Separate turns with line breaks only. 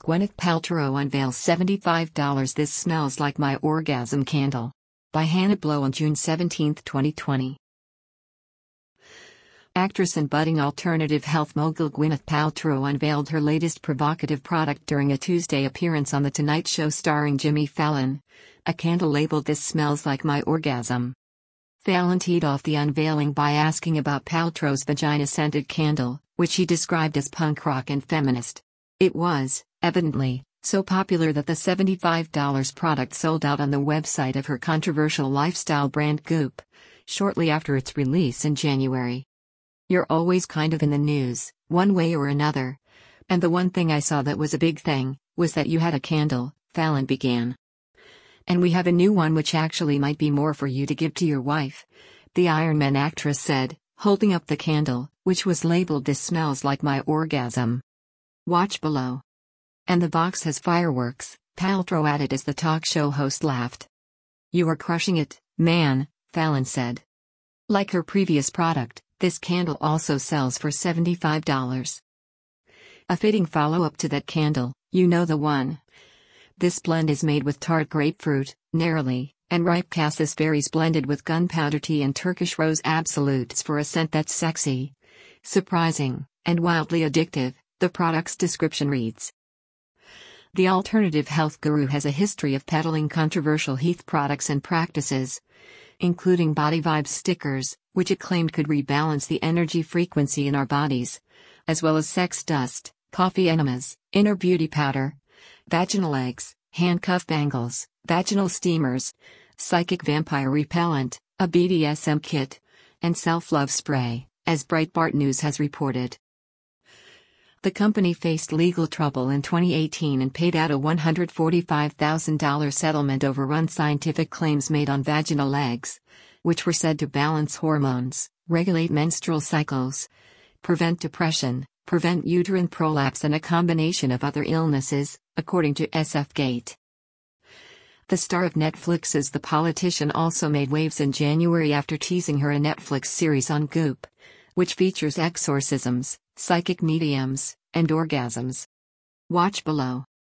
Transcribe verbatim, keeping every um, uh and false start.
Gwyneth Paltrow unveils seventy-five dollars This Smells Like My Orgasm Candle. By Hannah Blow on June seventeenth, twenty twenty. Actress and budding alternative health mogul Gwyneth Paltrow unveiled her latest provocative product during a Tuesday appearance on The Tonight Show starring Jimmy Fallon, a candle labeled This Smells Like My Orgasm. Fallon teed off the unveiling by asking about Paltrow's vagina-scented candle, which he described as punk rock and feminist. It was, evidently, so popular that the seventy-five dollars product sold out on the website of her controversial lifestyle brand Goop, shortly after its release in January. "You're always kind of in the news, one way or another. And the one thing I saw that was a big thing, was that you had a candle," Fallon began. "And we have a new one which actually might be more for you to give to your wife," the Iron Man actress said, holding up the candle, which was labeled This Smells Like My Orgasm. Watch below. "And the box has fireworks," Paltrow added as the talk show host laughed. "You are crushing it, man," Fallon said. Like her previous product, this candle also sells for seventy-five dollars. A fitting follow-up to that candle, you know the one. This blend is made with tart grapefruit, neroli, and ripe cassis berries blended with gunpowder tea and Turkish rose absolutes for a scent that's sexy, surprising, and wildly addictive, the product's description reads. The alternative health guru has a history of peddling controversial health products and practices, including Body Vibes stickers, which it claimed could rebalance the energy frequency in our bodies, as well as sex dust, coffee enemas, inner beauty powder, vaginal eggs, handcuff bangles, vaginal steamers, psychic vampire repellent, a B D S M kit, and self-love spray, as Breitbart News has reported. The company faced legal trouble in twenty eighteen and paid out a one hundred forty-five thousand dollars settlement over unscientific claims made on vaginal eggs, which were said to balance hormones, regulate menstrual cycles, prevent depression, prevent uterine prolapse, and a combination of other illnesses, according to S F Gate. The star of Netflix's The Politician also made waves in January after teasing her a Netflix series on Goop, which features exorcisms, psychic mediums, and orgasms. Watch below.